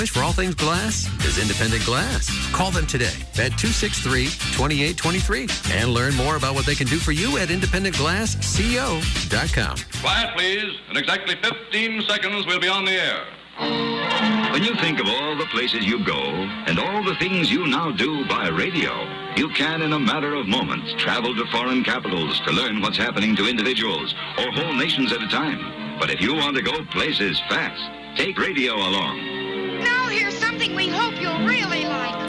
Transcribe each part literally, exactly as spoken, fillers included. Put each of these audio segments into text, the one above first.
For all things glass is Independent Glass. Call them today at two six three, two eight two three and learn more about what they can do for you at independent glass co dot com. Quiet, please. In exactly fifteen seconds, we'll be on the air. When you think of all the places you go and all the things you now do by radio, you can, in a matter of moments, travel to foreign capitals to learn what's happening to individuals or whole nations at a time. But if you want to go places fast, take radio along. Now here's something we hope you'll really like.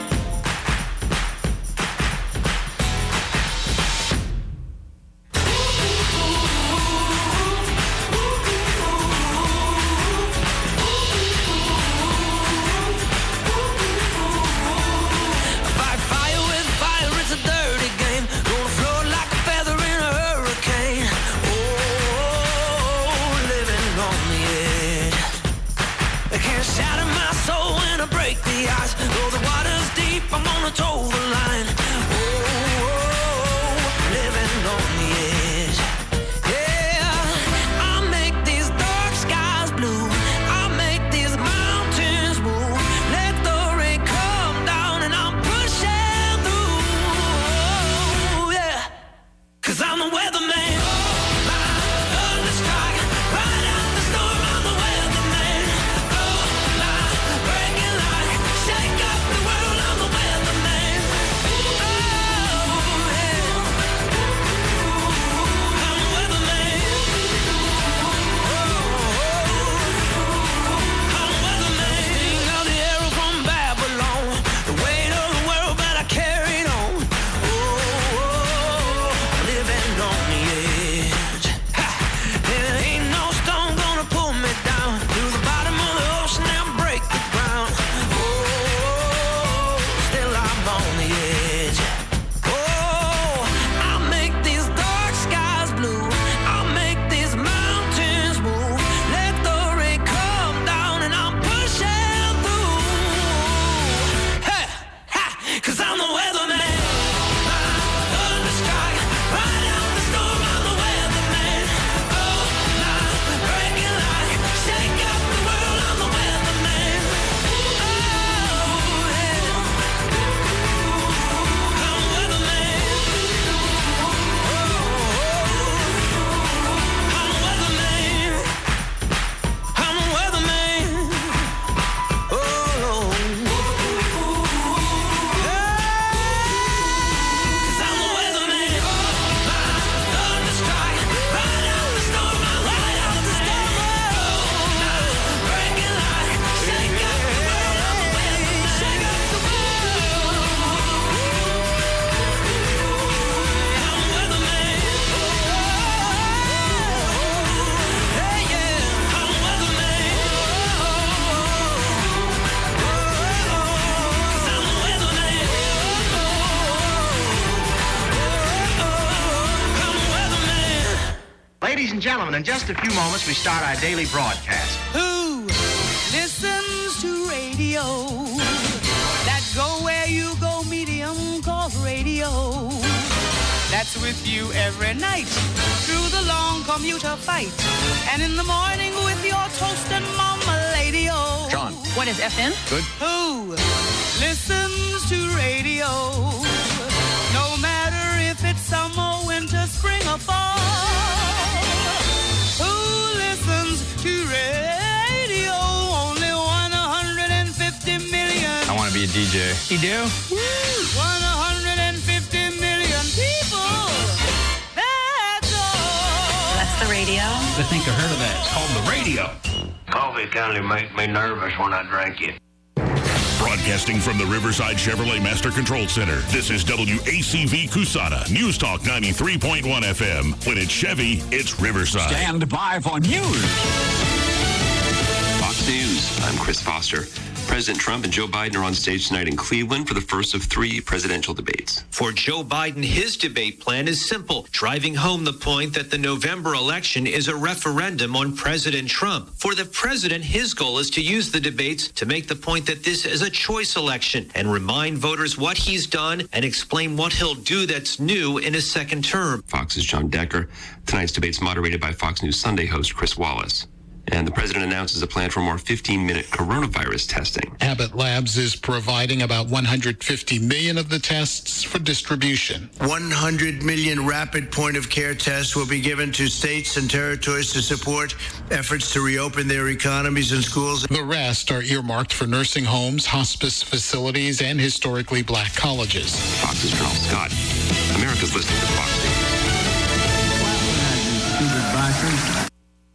Toe the line. Oh, oh, living on the edge. Yeah, I'll make these dark skies blue. I'll make these mountains move. Let the rain come down and I'm pushing through. Yeah, 'cause I'm the weatherman. Oh, my thunder strike. Ride out the storm, I'm the weatherman. Oh, my breaking light. Shake up the world, I'm the weatherman. Ladies and gentlemen, in just a few moments, we start our daily broadcast. Who listens to radio? That go where you go medium called radio. That's with you every night through the long commuter fight. And in the morning with your toast and mama-lady-o. John. What is F M? Good. Who listens to radio? No matter if it's summer, winter, spring, or fall. Who listens to radio? Only one hundred fifty million. I want to be a D J. You do? one hundred fifty million people. That's all. That's the radio. I think I heard of that. It's called the radio. Coffee kind of makes me nervous when I drink it. Broadcasting from the Riverside Chevrolet Master Control Center, this is W A C V Cusana, News Talk ninety-three point one F M. When it's Chevy, it's Riverside. Stand by for news. Fox News, I'm Chris Foster. President Trump and Joe Biden are on stage tonight in Cleveland for the first of three presidential debates. For Joe Biden, his debate plan is simple, driving home the point that the November election is a referendum on President Trump. For the president, his goal is to use the debates to make the point that this is a choice election and remind voters what he's done and explain what he'll do that's new in his second term. Fox's John Decker. Tonight's debate's moderated by Fox News Sunday host Chris Wallace. And the president announces a plan for more fifteen-minute coronavirus testing. Abbott Labs is providing about one hundred fifty million of the tests for distribution. one hundred million rapid point-of-care tests will be given to states and territories to support efforts to reopen their economies and schools. The rest are earmarked for nursing homes, hospice facilities, and historically black colleges. Fox's Colonel Scott. America's listening to Fox News.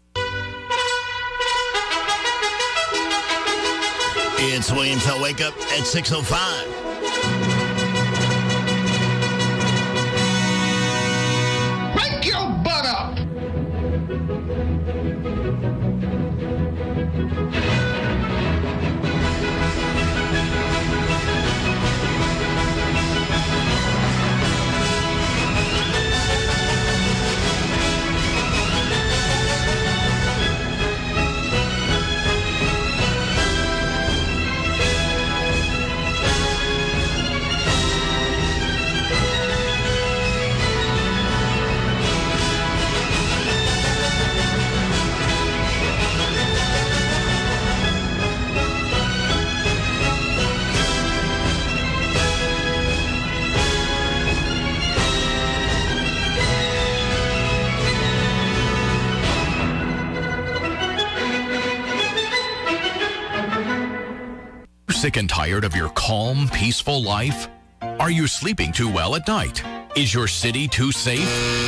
It's William Tell Wake Up at six oh five. Wake your butt up! Sick and tired of your calm, peaceful life? Are you sleeping too well at night? Is your city too safe?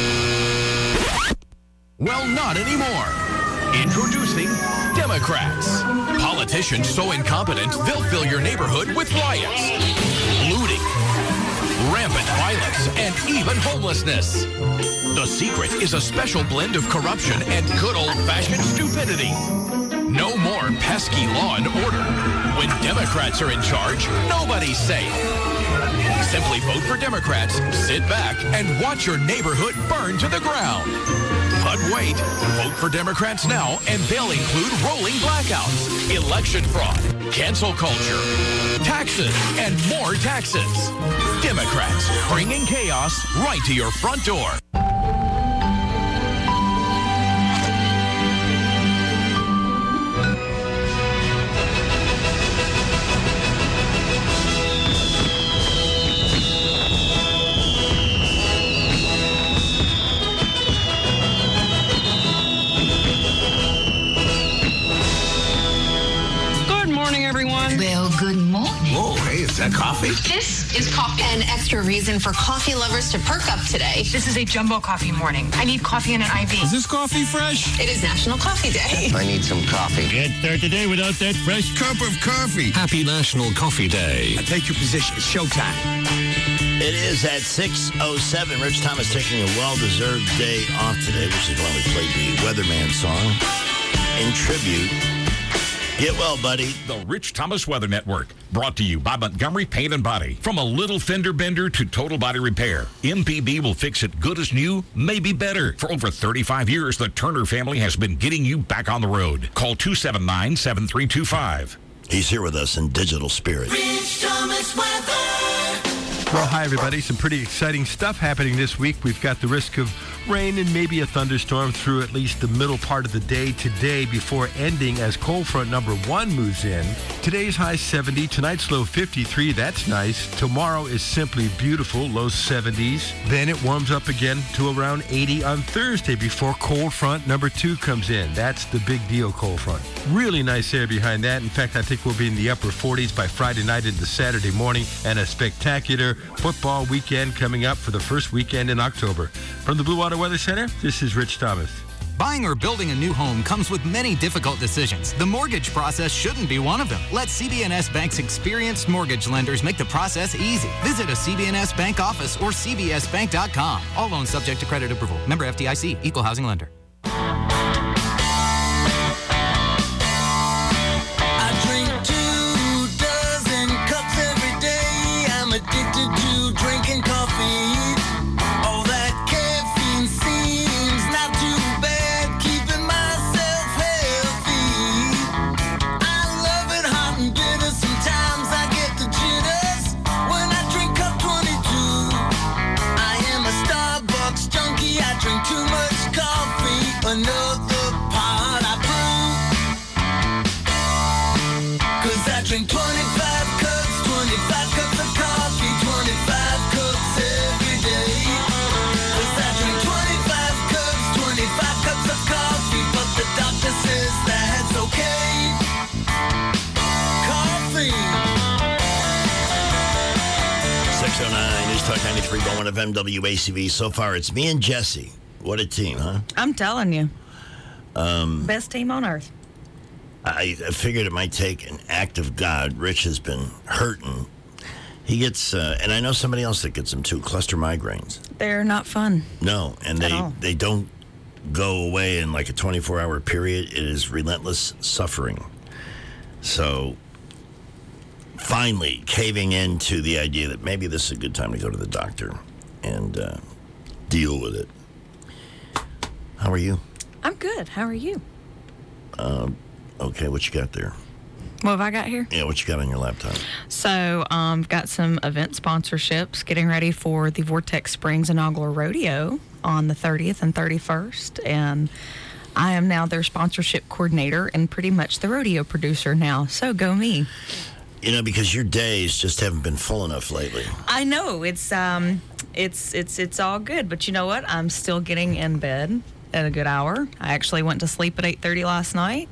Well, not anymore. Introducing Democrats. Politicians so incompetent, they'll fill your neighborhood with riots, looting, rampant violence, and even homelessness. The secret is a special blend of corruption and good old-fashioned stupidity. No more pesky law and order. When Democrats are in charge, nobody's safe. Simply vote for Democrats, sit back, and watch your neighborhood burn to the ground. But wait, vote for Democrats now, and they'll include rolling blackouts, election fraud, cancel culture, taxes, and more taxes. Democrats, bringing chaos right to your front door. Well, good morning. Oh, hey, is that coffee? This is coffee. An extra reason for coffee lovers to perk up today. This is a jumbo coffee morning. I need coffee and an I V. Is this coffee fresh? It is National Coffee Day. I need some coffee. Can't start the day without that fresh cup of coffee. Happy National Coffee Day. I take your position. It's showtime. It is at six oh seven. Rich Thomas taking a well-deserved day off today, which is why we played the Weatherman song in tribute. Get well, buddy. The Rich Thomas Weather Network, brought to you by Montgomery Paint and Body. From a little fender bender to total body repair, M P B will fix it good as new, maybe better. For over thirty-five years, the Turner family has been getting you back on the road. Call two seven nine, seven three two five. He's here with us in digital spirit. Rich Thomas Weather. Well, hi, everybody. Some pretty exciting stuff happening this week. We've got the risk of rain and maybe a thunderstorm through at least the middle part of the day today before ending as cold front number one moves in. Today's high seventy, tonight's low fifty-three. That's nice. Tomorrow is simply beautiful, low seventies. Then it warms up again to around eighty on Thursday before cold front number two comes in. That's the big deal, cold front. Really nice air behind that. In fact, I think we'll be in the upper forties by Friday night into Saturday morning, and a spectacular football weekend coming up for the first weekend in October. From the Blue Water Weather Center, this is Rich Thomas. Buying or building a new home comes with many difficult decisions. The mortgage process shouldn't be one of them. Let C B N S Bank's experienced mortgage lenders make the process easy. Visit a C B N S Bank office or c b s bank dot com. All loans subject to credit approval. Member F D I C, Equal Housing Lender. I drink two dozen cups every day. I'm addicted to drinking coffee. All that caffeine seems not too bad, keeping myself healthy. I love it hot and bitter. Sometimes I get the jitters when I drink cup twenty-two. I am a Starbucks junkie. I drink too much coffee. ninety-three point one F M W A C V. So far, it's me and Jesse. What a team, huh? I'm telling you. Um, Best team on earth. I, I figured it might take an act of God. Rich has been hurting. He gets, uh, and I know somebody else that gets them too, cluster migraines. They're not fun. No, and At they all. they don't go away in like a twenty-four hour period. It is relentless suffering. So, finally caving into the idea that maybe this is a good time to go to the doctor and uh, deal with it. How are you? I'm good. How are you? Um, okay, what you got there? What have I got here? Yeah, what you got on your laptop? So, um, got some event sponsorships, getting ready for the Vortex Springs Inaugural Rodeo on the thirtieth and thirty-first, and I am now their sponsorship coordinator and pretty much the rodeo producer now, so go me. You know, because your days just haven't been full enough lately. I know, it's, um, it's, it's, it's all good, but you know what? I'm still getting in bed at a good hour. I actually went to sleep at eight thirty last night.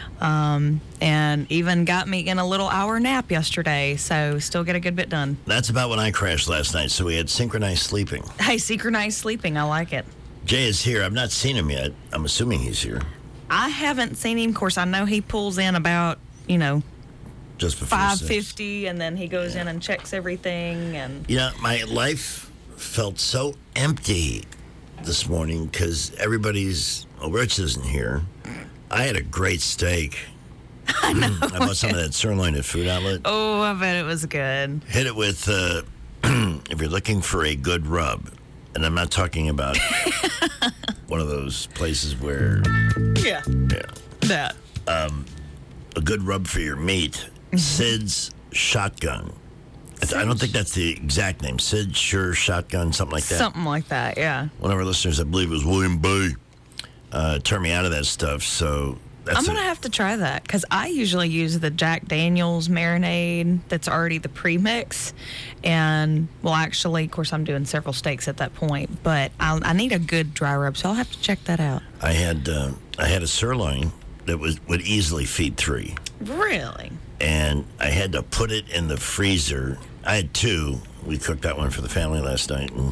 Um, and even got me in a little hour nap yesterday, so still get a good bit done. That's about when I crashed last night, so we had synchronized sleeping. Hey, synchronized sleeping, I like it. Jay is here. I've not seen him yet. I'm assuming he's here. I haven't seen him. Of course, I know he pulls in about, you know, just before five fifty, and then he goes in and checks everything. And you know, my life felt so empty this morning because everybody's, well, Rich isn't here. I had a great steak. I know. I bought some of that sirloin at Food Outlet. Oh, I bet it was good. Hit it with, uh, if you're looking for a good rub, and I'm not talking about one of those places where... Yeah. Yeah. That. Um, a good rub for your meat, Sid's Shotgun. Sid's. I don't think that's the exact name. Sid's Sure Shotgun, something like that. Something like that, yeah. One of our listeners, I believe it was William Bay, uh, turned me out of that stuff, so... That's I'm going to have to try that because I usually use the Jack Daniels marinade that's already the premix. And, well, actually, of course, I'm doing several steaks at that point, but I'll, I need a good dry rub, so I'll have to check that out. I had uh, I had a sirloin that was would easily feed three. Really? And I had to put it in the freezer. I had two. We cooked that one for the family last night, and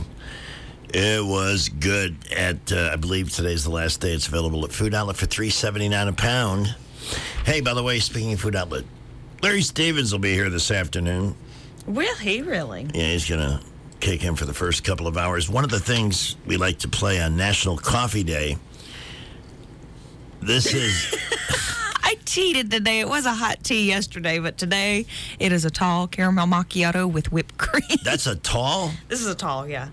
it was good. At uh, I believe today's the last day. It's available at Food Outlet for three seventy-nine a pound. Hey, by the way, speaking of Food Outlet, Larry Stevens will be here this afternoon. Will he really? Yeah, he's gonna kick in for the first couple of hours. One of the things we like to play on National Coffee Day. This is. I cheated today. It was a hot tea yesterday, but today it is a tall caramel macchiato with whipped cream. That's a tall? This is a tall, yeah.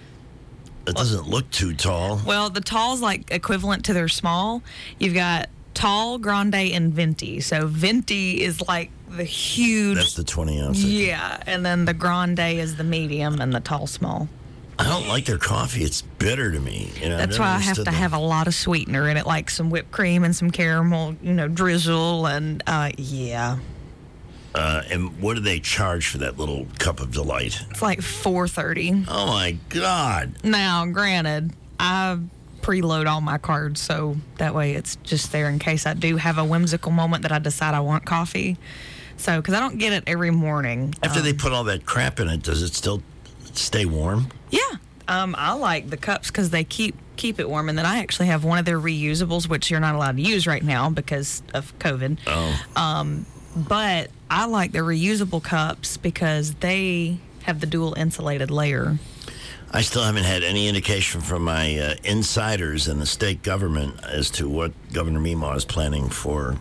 It doesn't look too tall. Well, the tall's like equivalent to their small. You've got tall, grande, and venti. So venti is like the huge. That's the twenty ounce. Yeah, and then the grande is the medium, and the tall, small. I don't like their coffee. It's bitter to me. You know, That's why I have to have a lot of sweetener in it, like some whipped cream and some caramel, you know, drizzle, and uh, yeah. Uh, and what do they charge for that little cup of delight? It's like four thirty. Oh my God! Now, granted, I preload all my cards, so that way it's just there in case I do have a whimsical moment that I decide I want coffee. So, because I don't get it every morning. After um, they put all that crap in it, does it still stay warm? Yeah. Um, I like the cups because they keep keep it warm, and then I actually have one of their reusables, which you're not allowed to use right now because of COVID. Oh. Um, but I like the reusable cups because they have the dual insulated layer. I still haven't had any indication from my uh, insiders in the state government as to what Governor Meemaw is planning for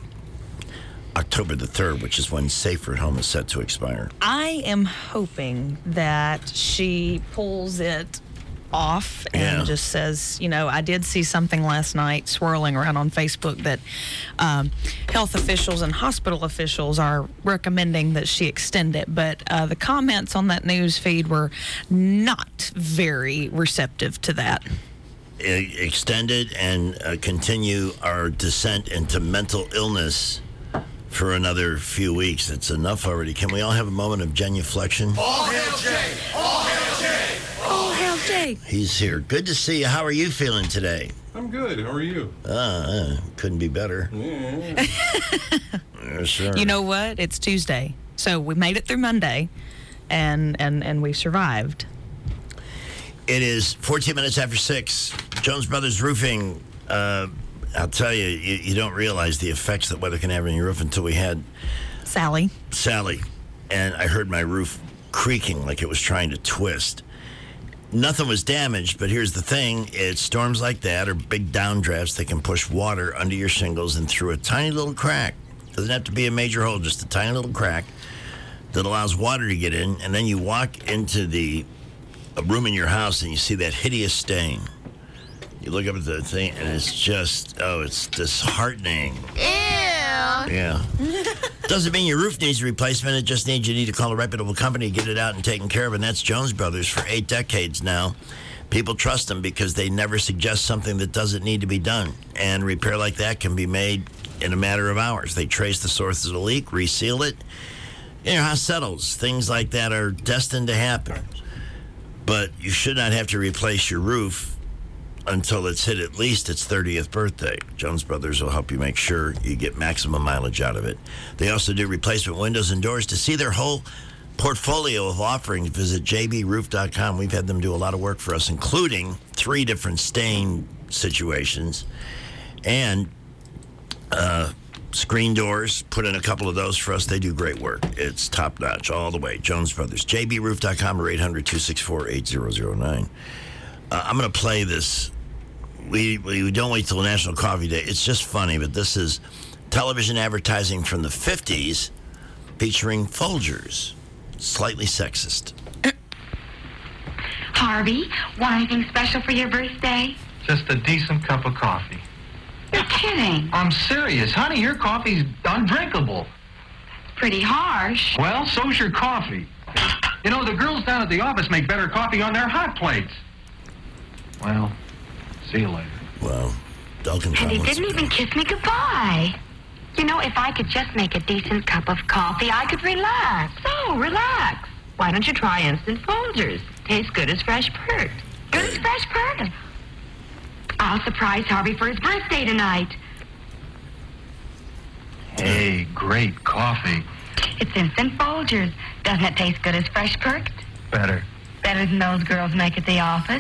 October the third, which is when Safer at Home is set to expire. I am hoping that she pulls it off and yeah. just says, you know, I did see something last night swirling around on Facebook that um, health officials and hospital officials are recommending that she extend it. But uh, the comments on that news feed were not very receptive to that. Extend it and uh, continue our descent into mental illness for another few weeks. It's enough already. Can we all have a moment of genuflection? All hail Jay! All hail Jay! All hail Jay! He's here. Good to see you. How are you feeling today? I'm good. How are you? Uh, uh couldn't be better. Yeah. Yeah, sure. You know what? It's Tuesday. So we made it through Monday, and, and, and we survived. It is fourteen minutes after six. Jones Brothers Roofing. Uh, I'll tell you, you, you don't realize the effects that weather can have on your roof until we had Sally. Sally. And I heard my roof creaking like it was trying to twist. Nothing was damaged, but here's the thing. It's storms like that or big downdrafts that can push water under your shingles and through a tiny little crack. Doesn't have to be a major hole, just a tiny little crack that allows water to get in. And then you walk into the a room in your house and you see that hideous stain. You look up at the thing and it's just, oh, it's disheartening. Ew. Yeah. Doesn't mean your roof needs a replacement. It just means you need to call a reputable company to get it out and taken care of. And that's Jones Brothers for eight decades now. People trust them because they never suggest something that doesn't need to be done. And repair like that can be made in a matter of hours. They trace the source of the leak, reseal it, and your house settles. Things like that are destined to happen. But you should not have to replace your roof until it's hit at least its thirtieth birthday. Jones Brothers will help you make sure you get maximum mileage out of it. They also do replacement windows and doors. To see their whole portfolio of offerings, visit j b roof dot com. We've had them do a lot of work for us, including three different stain situations and uh, screen doors. Put in a couple of those for us. They do great work. It's top notch all the way. Jones Brothers. j b roof dot com or eight hundred, two six four, eight zero zero nine. Uh, I'm going to play this. We, we don't wait till National Coffee Day. It's just funny, but this is television advertising from the fifties featuring Folgers. Slightly sexist. Harvey, want anything special for your birthday? Just a decent cup of coffee. You're kidding. I'm serious. Honey, your coffee's undrinkable. Pretty harsh. Well, so's your coffee. You know, the girls down at the office make better coffee on their hot plates. Well, see you later. Well, Duncan. And he didn't even kiss me goodbye. You know, if I could just make a decent cup of coffee, I could relax. So, relax. Why don't you try Instant Folgers? Tastes good as fresh perked. Good as fresh perked. I'll surprise Harvey for his birthday tonight. Hey, great coffee. It's Instant Folgers. Doesn't it taste good as fresh perked? Better. Better than those girls make at the office?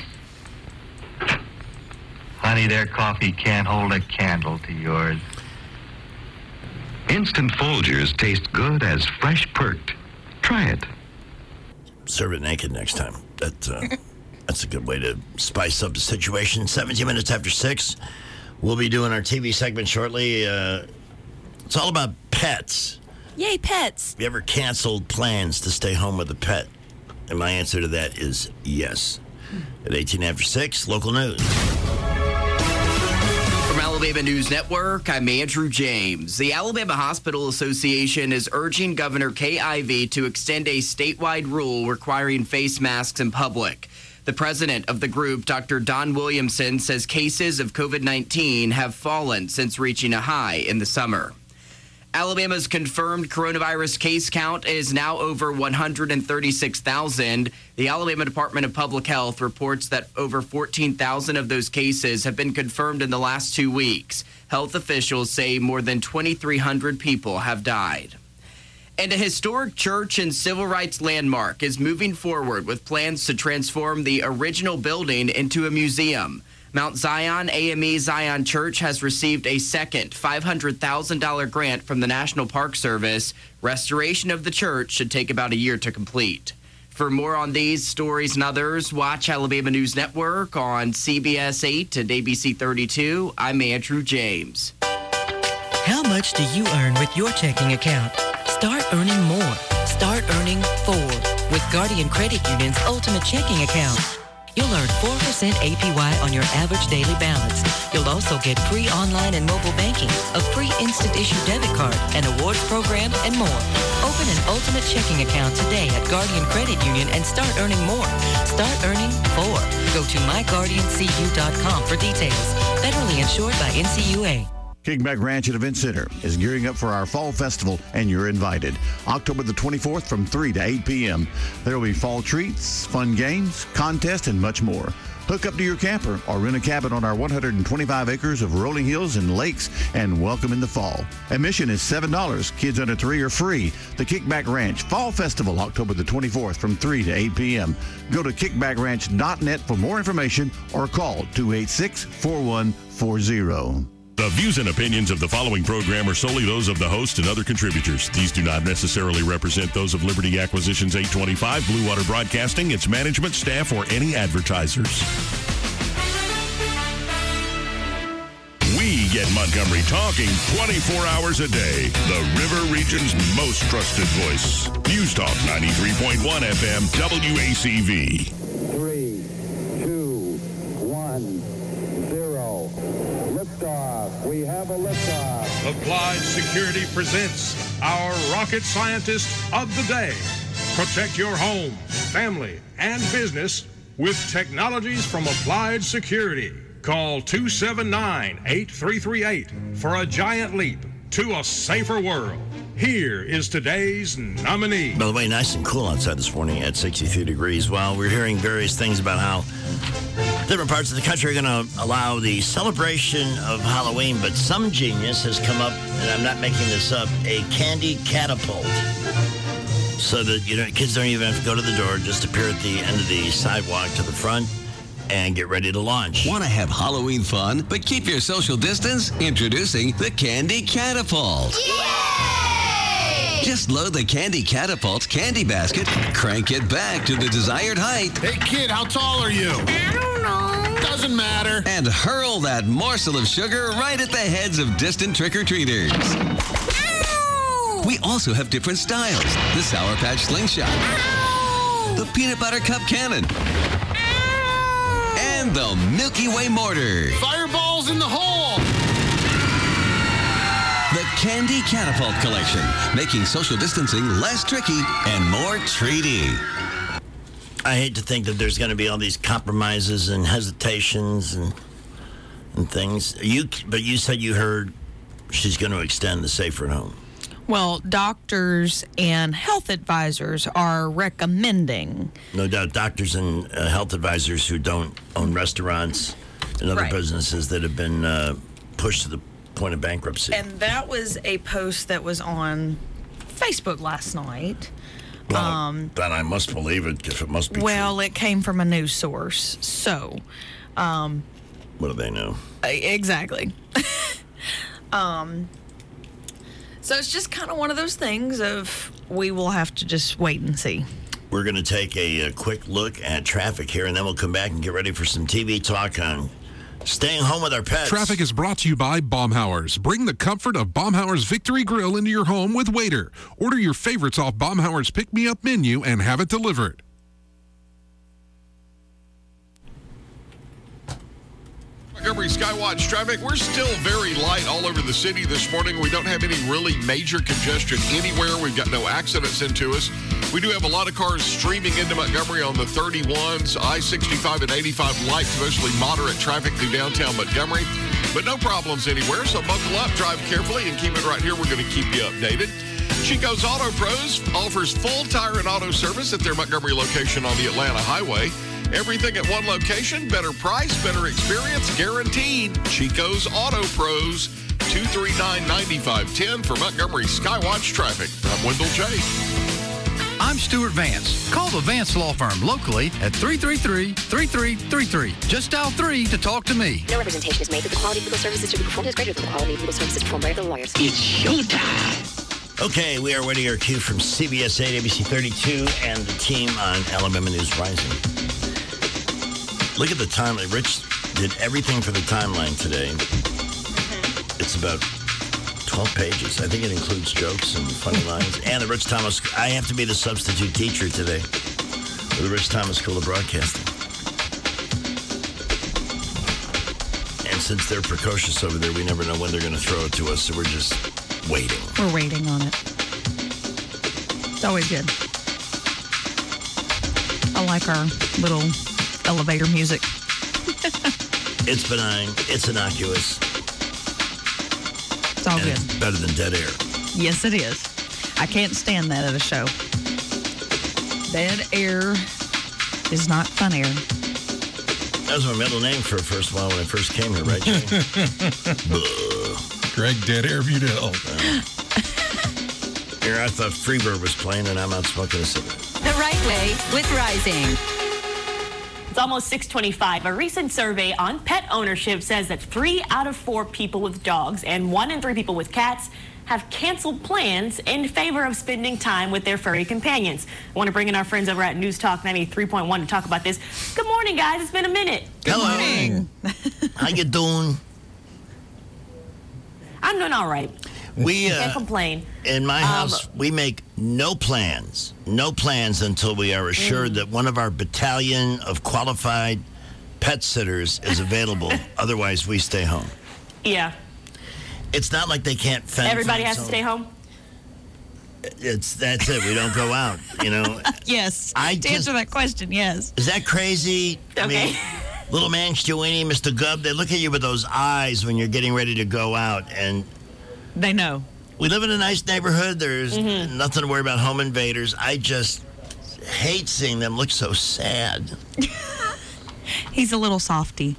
Honey, their coffee can't hold a candle to yours. Instant Folgers taste good as fresh perked. Try it. Serve it naked next time. That, uh, that's a good way to spice up the situation. seventeen minutes after six. We'll be doing our T V segment shortly. Uh, it's all about pets. Yay, pets. Have you ever canceled plans to stay home with a pet? And my answer to that is yes. At eighteen after six, local news. From Alabama News Network, I'm Andrew James. The Alabama Hospital Association is urging Governor Kay Ivey to extend a statewide rule requiring face masks in public. The president of the group, Doctor Don Williamson, says cases of COVID nineteen have fallen since reaching a high in the summer. Alabama's confirmed coronavirus case count is now over one hundred thirty-six thousand. The Alabama Department of Public Health reports that over fourteen thousand of those cases have been confirmed in the last two weeks. Health officials say more than twenty-three hundred people have died. And a historic church and civil rights landmark is moving forward with plans to transform the original building into a museum. Mount Zion A M E Zion Church has received a second five hundred thousand dollars grant from the National Park Service. Restoration of the church should take about a year to complete. For more on these stories and others, watch Alabama News Network on C B S eight and A B C thirty-two. I'm Andrew James. How much do you earn with your checking account? Start earning more. Start earning four with Guardian Credit Union's Ultimate Checking Account. You'll earn four percent A P Y on your average daily balance. You'll also get free online and mobile banking, a free instant issue debit card, an awards program, and more. Open an Ultimate Checking account today at Guardian Credit Union and start earning more. Start earning four. Go to my guardian c u dot com for details. Federally insured by N C U A. Kickback Ranch and Event Center is gearing up for our fall festival, and you're invited. October the twenty-fourth from three to eight p.m. There will be fall treats, fun games, contests, and much more. Hook up to your camper or rent a cabin on our one hundred twenty-five acres of rolling hills and lakes, and welcome in the fall. Admission is seven dollars. Kids under three are free. The Kickback Ranch Fall Festival, October the twenty-fourth from three to eight p.m. Go to kickback ranch dot net for more information or call two eight six, four one four zero. The views and opinions of the following program are solely those of the host and other contributors. These do not necessarily represent those of Liberty Acquisitions eight twenty-five, Blue Water Broadcasting, its management, staff, or any advertisers. We get Montgomery talking twenty-four hours a day. The River Region's most trusted voice. News Talk ninety-three point one F M, W A C V. Three, two, one, zero. Liftoff. We have a liftoff. Applied Security presents our rocket scientist of the day. Protect your home, family, and business with technologies from Applied Security. Call two seven nine, eight three three eight for a giant leap to a safer world. Here is today's nominee. By the way, nice and cool outside this morning at sixty-three degrees. While we're hearing various things about how different parts of the country are going to allow the celebration of Halloween, but some genius has come up, and I'm not making this up, a candy catapult. So that, you know, kids don't even have to go to the door, just appear at the end of the sidewalk to the front and get ready to launch. Want to have Halloween fun, but keep your social distance? Introducing the Candy Catapult. Yay! Just load the Candy Catapult's candy basket, crank it back to the desired height. Hey, kid, how tall are you? I don't know. Doesn't matter. And hurl that morsel of sugar right at the heads of distant trick-or-treaters. Ow! We also have different styles. The Sour Patch Slingshot. Ow! The Peanut Butter Cup Cannon. Ow! And the Milky Way Mortar. Fireballs in the hole! The Candy Catapult Collection, making social distancing less tricky and more treaty. I hate to think that there's going to be all these compromises and hesitations and and things. You, but you said you heard she's going to extend the safer at home. Well, doctors and health advisors are recommending. No doubt, doctors and uh, health advisors who don't own restaurants and other Right. businesses that have been uh, pushed to the point of bankruptcy. And that was a post that was on Facebook last night. Well, um, then I must believe it if it must be well, true. it came from a news source. So, um, What do they know? exactly. um, so it's just kind of one of those things of we will have to just wait and see. We're going to take a, a quick look at traffic here, and then we'll come back and get ready for some T V talk on staying home with our pets. Traffic is brought to you by Baumhauer's. Bring the comfort of Baumhauer's Victory Grill into your home with Waiter. Order your favorites off Baumhauer's pick-me-up menu and have it delivered. Montgomery Skywatch traffic, we're still very light all over the city this morning. We don't have any really major congestion anywhere. We've got no accidents into us. We do have a lot of cars streaming into Montgomery on the thirty-ones, I sixty-five and eighty-five light to mostly moderate traffic through downtown Montgomery, but no problems anywhere. So buckle up, drive carefully, and keep it right here. We're going to keep you updated. Chico's Auto Pros offers full tire and auto service at their Montgomery location on the Atlanta Highway. Everything at one location, better price, better experience, guaranteed. Chico's Auto Pros, two three nine, nine five one zero for Montgomery Skywatch traffic. I'm Wendell J. I'm Stuart Vance. Call the Vance Law Firm locally at three three three, three three three three. Just dial three to talk to me. No representation is made that the quality of legal services to be performed is greater than the quality of legal services performed by other lawyers. It's showtime. Okay, we are waiting our cue from C B S eight, A B C thirty-two, and the team on Alabama News Rising. Look at the timeline. Rich did everything for the timeline today. It's about twelve pages. I think it includes jokes and funny lines. And the Rich Thomas, I have to be the substitute teacher today for the Rich Thomas School of Broadcasting. And since they're precocious over there, we never know when they're going to throw it to us, so we're just waiting. We're waiting on it. It's always good. I like our little elevator music. It's benign. It's innocuous. It's all and good. It's better than dead air. Yes, it is. I can't stand that at a show. Dead air is not fun air. That was my middle name for a first while when I first came here, right, Jay? Greg Dead Air Budell. Here, I thought Freebird was playing, and I'm out smoking a cigarette. The Right Way with Rising. It's almost six twenty-five. A recent survey on pet ownership says that three out of four people with dogs and one in three people with cats have canceled plans in favor of spending time with their furry companions. I want to bring in our friends over at News Talk ninety-three point one to talk about this. Good morning, guys. It's been a minute. Good Hello. morning. How you doing? I'm doing all right. We uh, can't complain. In my Um, house, we make no plans, no plans until we are assured Mm. that one of our battalion of qualified pet sitters is available. Otherwise, we stay home. Yeah. It's not like they can't fend for Everybody has to themselves. stay home? It's that's it. We don't go out. You know. Yes. I to just- answer that question, yes. Is that crazy? I Okay. mean, little man Stewie, Mister Gubb, they look at you with those eyes when you're getting ready to go out, and they know. We live in a nice neighborhood. There's Mm-hmm. nothing to worry about home invaders. I just hate seeing them look so sad. He's a little softy.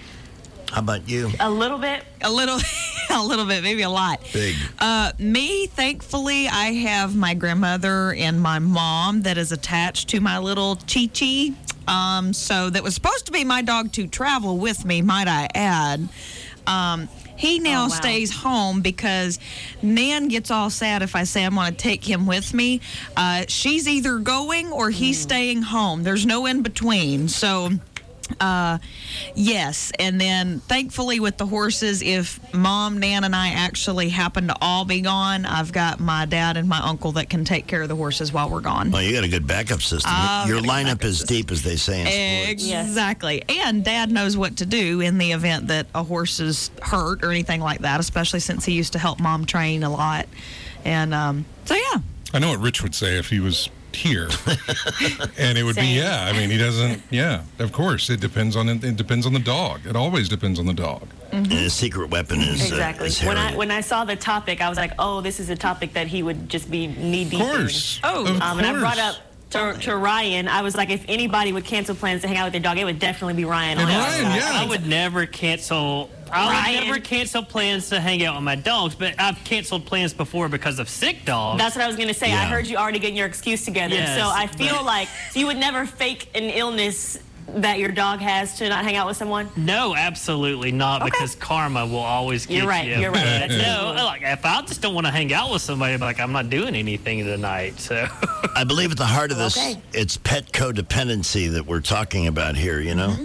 How about you? A little bit. A little, a little bit, maybe a lot. Big. Uh, me, thankfully, I have my grandmother and my mom that is attached to my little Chi-Chi. Um, so that was supposed to be my dog to travel with me, might I add. Um, he now Oh, wow. stays home because Nan gets all sad if I say I'm going to take him with me. Uh, she's either going or he's Mm. staying home. There's no in between. So... Uh, yes, and then thankfully with the horses, if Mom, Nan, and I actually happen to all be gone, I've got my dad and my uncle that can take care of the horses while we're gone. Well, you got a good backup system. I've Your got a good lineup is deep, as they say in sports. Exactly. And Dad knows what to do in the event that a horse is hurt or anything like that, especially since he used to help Mom train a lot. And um, so, yeah. I know what Rich would say if he was here, and it would Same. be yeah. I mean, he doesn't. Yeah, of course, it depends on it. It depends on the dog. It always depends on the dog. And his secret weapon is Exactly. Uh, is when I Harriet. when I saw the topic, I was like, "Oh, this is a topic that he would just be knee deep." Of course. In. Oh, um, of and I brought course. up to, to Ryan. I was like, if anybody would cancel plans to hang out with their dog, it would definitely be Ryan. And on Ryan, that. yeah. I would never cancel. I would Ryan. never cancel plans to hang out with my dogs, but I've canceled plans before because of sick dogs. That's what I was going to say. Yeah. I heard you already getting your excuse together. Yes, so I feel but- like so you would never fake an illness that your dog has to not hang out with someone? No, absolutely not, Okay. because karma will always get You're right, you. you're right. That's no, true. like if I just don't want to hang out with somebody, I'm like I'm not doing anything tonight. So I believe at the heart of this, Okay. it's pet codependency that we're talking about here. You know,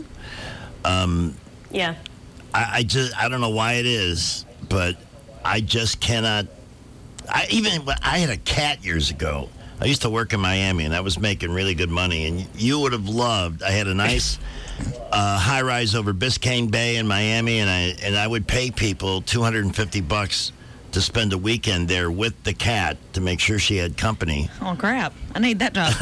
um, Yeah. I, I just I don't know why it is, but I just cannot. I even I had a cat years ago. I used to work in Miami, and I was making really good money. And you would have loved. I had a nice uh, high rise over Biscayne Bay in Miami, and I and I would pay people two hundred and fifty bucks to spend a weekend there with the cat to make sure she had company. Oh, crap. I need that job.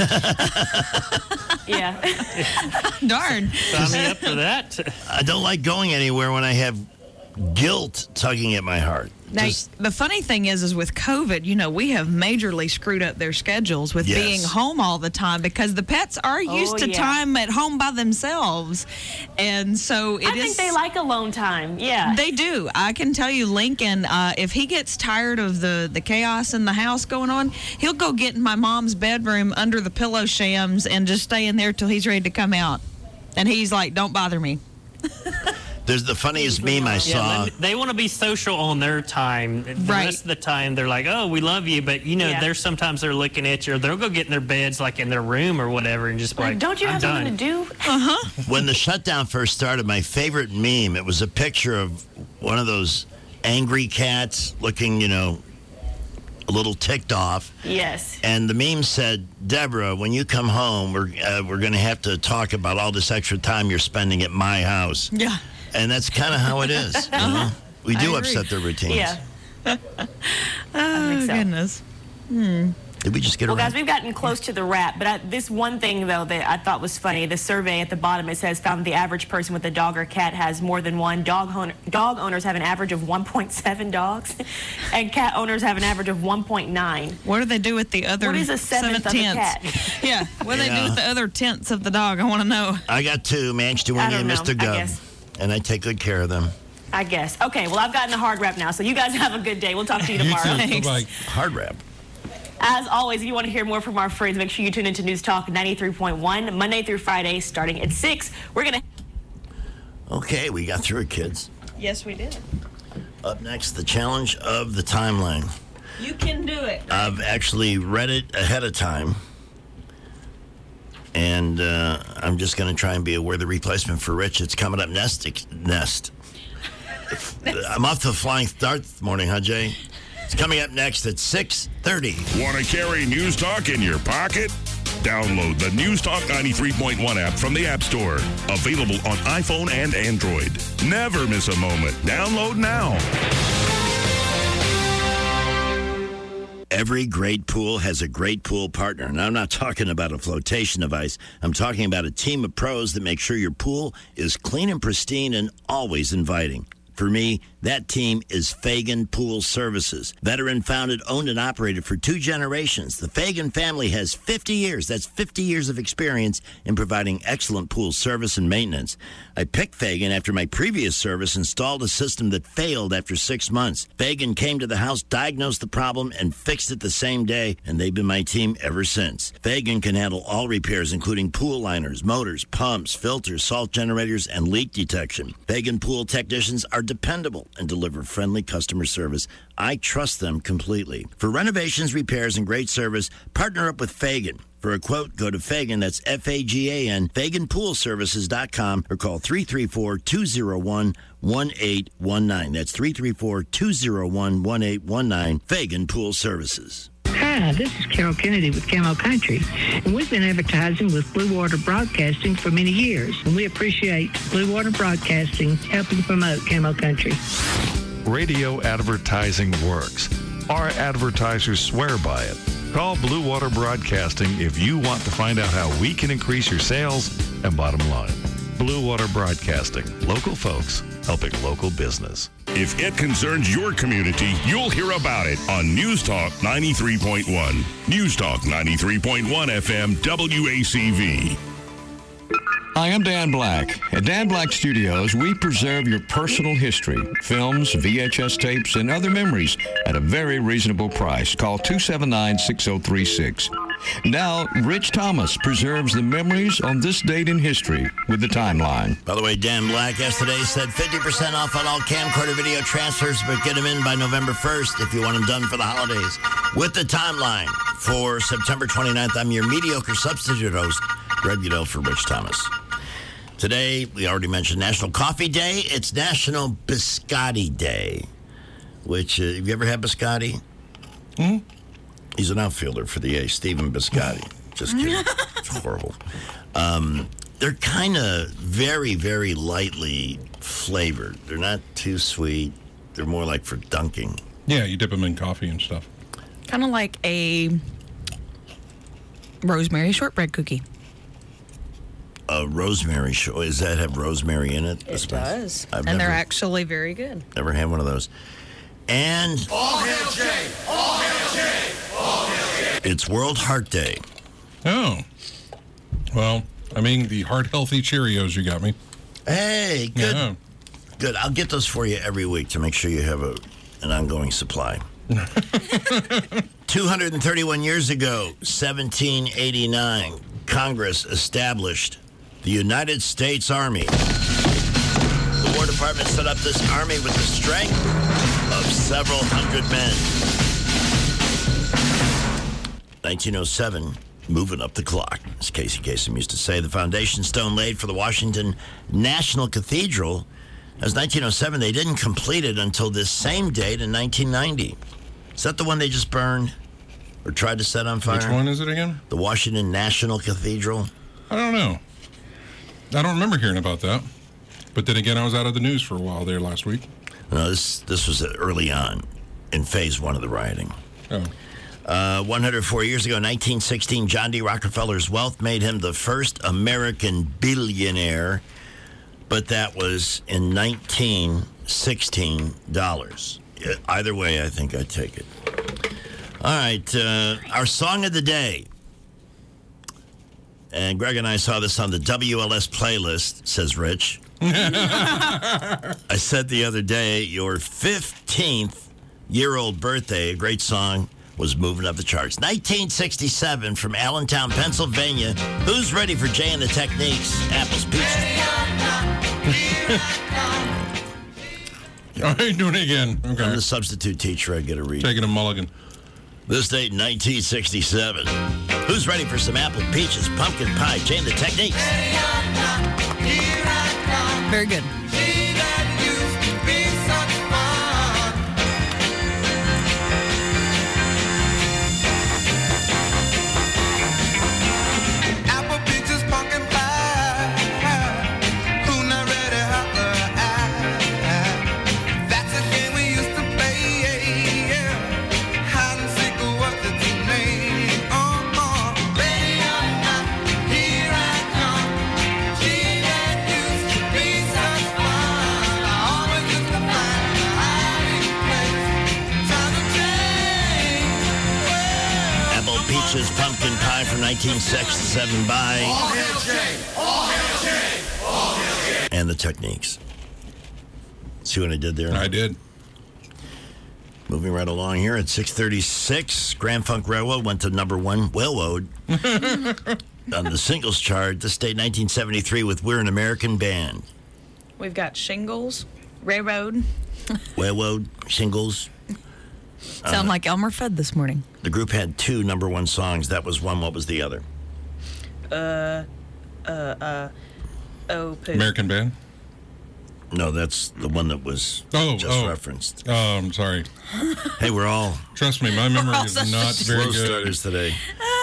Yeah. Darn. sign me up for that. I don't like going anywhere when I have guilt tugging at my heart. Now, Just- the funny thing is, is with COVID, you know, we have majorly screwed up their schedules with Yes. being home all the time because the pets are used Oh, to yeah. time at home by themselves. And so it I is. think they like alone time. Yeah. They do. I can tell you, Lincoln, uh, if he gets tired of the, the chaos in the house going on, he'll go get in my mom's bedroom under the pillow shams and just stay in there till he's ready to come out. And he's like, don't bother me. There's the funniest meme I Yeah, saw. they- they want to be social on their time. The Right. rest of the time, they're like, "Oh, we love you," but you know, Yeah. there's sometimes they're looking at you, or they'll go get in their beds, like in their room or whatever, and just be Like, like, don't you I'm have done. something to do? Uh-huh. When the shutdown first started, my favorite meme, it was a picture of one of those angry cats looking, you know, a little ticked off. Yes. And the meme said, Deborah, when you come home, we're, uh, we're going to have to talk about all this extra time you're spending at my house. Yeah. And that's kind of how it is. You know? We I do agree. upset their routines. Yeah. Oh, think so. goodness. Hmm. Did we just get Well, around? guys, we've gotten close to the wrap, but I, this one thing, though, that I thought was funny, the survey at the bottom, it says, found the average person with a dog or cat has more than one. Dog, owner, dog owners have an average of one point seven dogs, and cat owners have an average of one point nine. What do they do with the other What is a seventh of a seven cat? tenths? Yeah, what do they Yeah. do with the other tenths of the dog? I want to know. I got two, Manchester I Winnie don't and know, Mister I Gubb. guess. And I take good care of them. I guess. Okay, well, I've gotten a hard wrap now, so you guys have a good day. We'll talk to you tomorrow. Thanks. Hard wrap. As always, if you want to hear more from our friends, make sure you tune into News Talk ninety-three point one, Monday through Friday, starting at six. We're going to... Okay, we got through it, kids. Yes, we did. Up next, the challenge of the timeline. You can do it. I've actually read it ahead of time. And uh, I'm just going to try and be a worthy replacement for Rich. It's coming up next. Nest. I'm off to the flying start this morning, huh, Jay? It's coming up next at six thirty. Want to carry News Talk in your pocket? Download the News Talk ninety-three point one app from the App Store. Available on iPhone and Android. Never miss a moment. Download now. Every great pool has a great pool partner. And I'm not talking about a flotation device. I'm talking about a team of pros that make sure your pool is clean and pristine and always inviting. For me, that team is Fagan Pool Services. Veteran founded, owned, and operated for two generations. The Fagan family has fifty years. That's fifty years of experience in providing excellent pool service and maintenance. I picked Fagan after my previous service installed a system that failed after six months. Fagan came to the house, diagnosed the problem, and fixed it the same day, and they've been my team ever since. Fagan can handle all repairs, including pool liners, motors, pumps, filters, salt generators, and leak detection. Fagan Pool technicians are dependable and deliver friendly customer service. I trust them completely. For renovations, repairs, and great service, partner up with Fagan. For a quote, go to Fagan, that's F A G A N, Fagan Pool Services dot com, or call three three four, two oh one, one eight one nine. That's three three four, two oh one, one eight one nine, Fagan Pool Services. Hi, this is Carol Kennedy with Camo Country, and we've been advertising with Blue Water Broadcasting for many years, and we appreciate Blue Water Broadcasting helping promote Camo Country. Radio advertising works. Our advertisers swear by it. Call Blue Water Broadcasting if you want to find out how we can increase your sales and bottom line. Blue Water Broadcasting. Local folks helping local business. If it concerns your community, you'll hear about it on News Talk ninety-three point one. News Talk ninety-three point one F M W A C V. Hi, I'm Dan Black. At Dan Black Studios, we preserve your personal history, films, V H S tapes, and other memories at a very reasonable price. Call two seven nine, six oh three six. Now, Rich Thomas preserves the memories on this date in history with the timeline. By the way, Dan Black yesterday said fifty percent off on all camcorder video transfers, but get them in by November first if you want them done for the holidays. With the timeline for September twenty-ninth, I'm your mediocre substitute host, Greg Goodell for Rich Thomas. Today, we already mentioned National Coffee Day. It's National Biscotti Day, which, uh, have you ever had biscotti? Hmm? He's an outfielder for the A's, Stephen Biscotti. Just kidding. It's horrible. Um, they're kind of very, very lightly flavored. They're not too sweet. They're more like for dunking. Yeah, you dip them in coffee and stuff. Kind of like a rosemary shortbread cookie. A rosemary show. Does that have rosemary in it? It does. I've and never, they're actually very good. never had one of those. And All hail Jay! All hail Jay! All hail Jay! it's World Heart Day. Oh. Well, I mean, the heart healthy Cheerios you got me. Hey, good. Yeah. Good. I'll get those for you every week to make sure you have a an ongoing supply. two hundred thirty-one years ago, seventeen eighty-nine, Congress established the United States Army. The War Department set up this army with the strength of several hundred men. nineteen oh seven, moving up the clock, as Casey Kasem used to say. The foundation stone laid for the Washington National Cathedral. That was nineteen oh seven. They didn't complete it until this same date in nineteen ninety. Is that the one they just burned or tried to set on fire? Which one is it again? The Washington National Cathedral. I don't know. I don't remember hearing about that. But then again, I was out of the news for a while there last week. No, this this was early on in phase one of the rioting. Oh. Uh, one hundred four years ago, nineteen sixteen, John D. Rockefeller's wealth made him the first American billionaire, but that was in nineteen sixteen dollars. Either way, I think I'd take it. All right, uh, our song of the day. And Greg and I saw this on the W L S playlist, says Rich. I said the other day, your fifteenth-year-old birthday, a great song, was moving up the charts. nineteen sixty-seven from Allentown, Pennsylvania. Who's ready for Jay and the Techniques? Apples, peaches. All right, doing it again. Okay. I'm the substitute teacher. I get a read. Taking a mulligan. This date in nineteen sixty-seven. Who's ready for some apple, peaches, pumpkin pie? Jay and the Techniques. Very good. Pumpkin Pie from nineteen sixty-seven by All Hail Jay! All Hail Jay! All Hail Jay! And the Techniques. See what I did there? I did. Moving right along here at six thirty-six, Grand Funk Railroad went to number one, Railroad, on the singles chart. This date, nineteen seventy-three, with We're an American Band. We've got Shingles, Railroad. Railroad, Shingles. Sound uh, like Elmer Fudd this morning. The group had two number one songs. That was one. What was the other? Uh, uh, uh, oh, poo. American Band? No, that's the one that was oh, just oh. referenced. Oh, I'm sorry. Hey, we're all... Trust me, my memory is not very slow good. starters today.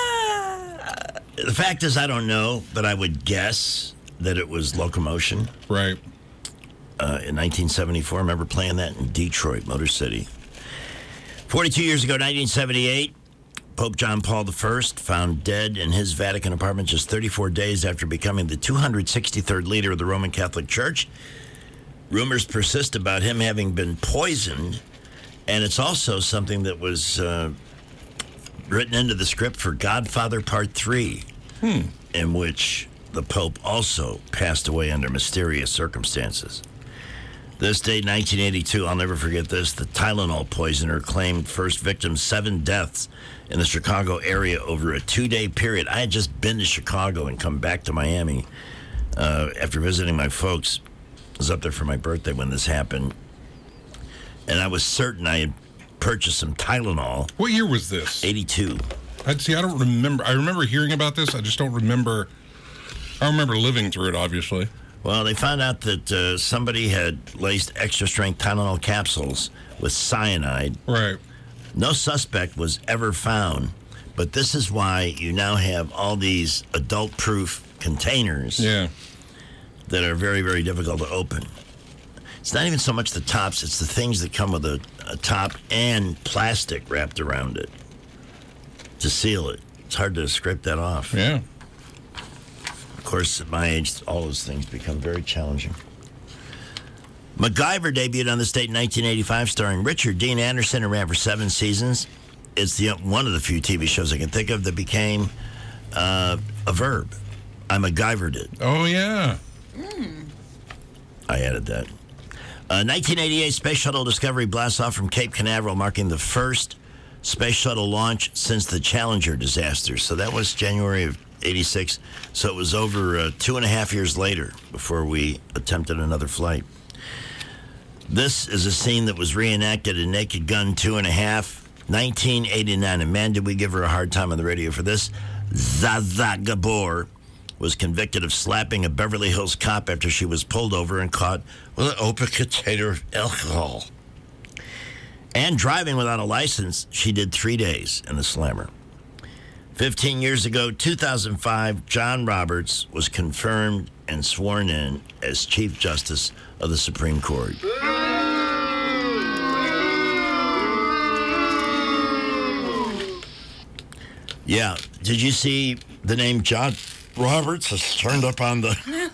Uh, the fact is, I don't know, but I would guess that it was Locomotion. Right. Uh, in nineteen seventy-four, I remember playing that in Detroit, Motor City. forty-two years ago, nineteen seventy-eight, Pope John Paul the First found dead in his Vatican apartment just thirty-four days after becoming the two hundred sixty-third leader of the Roman Catholic Church. Rumors persist about him having been poisoned, and it's also something that was uh, written into the script for Godfather Part three, hmm. in which the Pope also passed away under mysterious circumstances. This date, nineteen eighty-two, I'll never forget this. The Tylenol poisoner claimed first victim seven deaths in the Chicago area over a two-day period. I had just been to Chicago and come back to Miami uh, after visiting my folks. I was up there for my birthday when this happened. And I was certain I had purchased some Tylenol. What year was this? eighty-two. I'd see, I don't remember. I remember hearing about this. I just don't remember. I remember living through it, obviously. Well, they found out that uh, somebody had laced extra-strength Tylenol capsules with cyanide. Right. No suspect was ever found, but this is why you now have all these adult-proof containers yeah. that are very, very difficult to open. It's not even so much the tops, it's the things that come with a, a top and plastic wrapped around it to seal it. It's hard to scrape that off. Yeah. Of course, at my age, all those things become very challenging. MacGyver debuted on this date in nineteen eighty-five, starring Richard Dean Anderson, and ran for seven seasons. It's the one of the few T V shows I can think of that became uh, a verb. I MacGyvered it. Oh, yeah. Mm. I added that. Uh, nineteen eighty-eight, Space Shuttle Discovery blasts off from Cape Canaveral, marking the first space shuttle launch since the Challenger disaster. So that was January of eighty-six. So it was over uh, two and a half years later before we attempted another flight. This is a scene that was reenacted in Naked Gun two and a half, nineteen eighty-nine. And man, did we give her a hard time on the radio for this. Zsa Zsa Gabor was convicted of slapping a Beverly Hills cop after she was pulled over and caught with an open container of alcohol. And driving without a license, she did three days in the slammer. Fifteen years ago, two thousand five, John Roberts was confirmed and sworn in as Chief Justice of the Supreme Court. Yeah. Did you see the name John Roberts has turned up on the...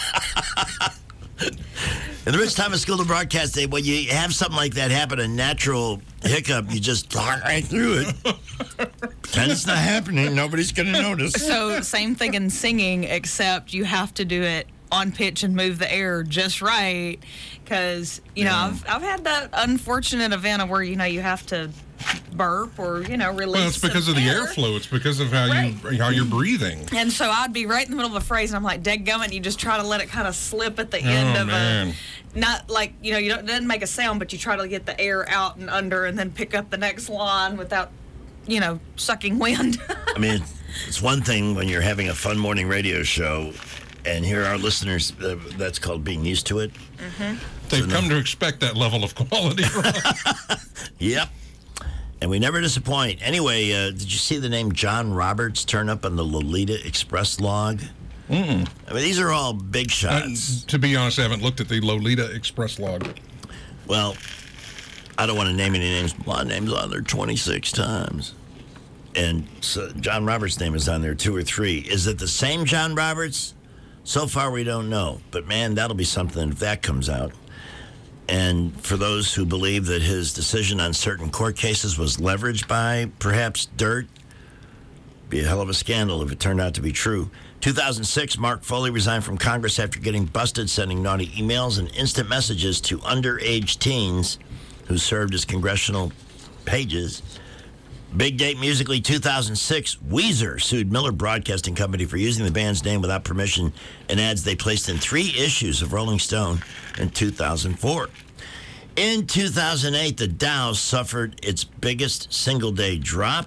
In the Rich Thomas School of Broadcasting, when you have something like that happen, a natural hiccup, you just talk right through it. Pretend it's not happening. Nobody's going to notice. So same thing in singing, except you have to do it on pitch and move the air just right. Because, you know, Yeah. I've, I've had that unfortunate event of where, you know, you have to burp or, you know, release Well, it's because some of the air. airflow. It's because of how Right. you how you're breathing. And so I'd be right in the middle of a phrase, and I'm like, "Dadgummit!" You just try to let it kind of slip at the end Oh, of man. a, not like you know, you don't it doesn't make a sound, but you try to get the air out and under, and then pick up the next line without, you know, sucking wind. I mean, it's one thing when you're having a fun morning radio show, and here are listeners, uh, that's called being used to it. Mm-hmm. They've come to expect that level of quality. Yep. And we never disappoint. Anyway, uh, did you see the name John Roberts turn up on the Lolita Express log? Mm-mm. I mean, these are all big shots. Uh, to be honest, I haven't looked at the Lolita Express log. Well, I don't want to name any names. My name's on there twenty-six times. And so John Roberts' name is on there two or three. Is it the same John Roberts? So far, we don't know. But, man, that'll be something if that comes out. And for those who believe that his decision on certain court cases was leveraged by, perhaps, dirt, be a hell of a scandal if it turned out to be true. two thousand six, Mark Foley resigned from Congress after getting busted sending naughty emails and instant messages to underage teens who served as congressional pages. Big Date Musically two thousand six, Weezer sued Miller Broadcasting Company for using the band's name without permission in ads they placed in three issues of Rolling Stone in two thousand four. In two thousand eight, the Dow suffered its biggest single-day drop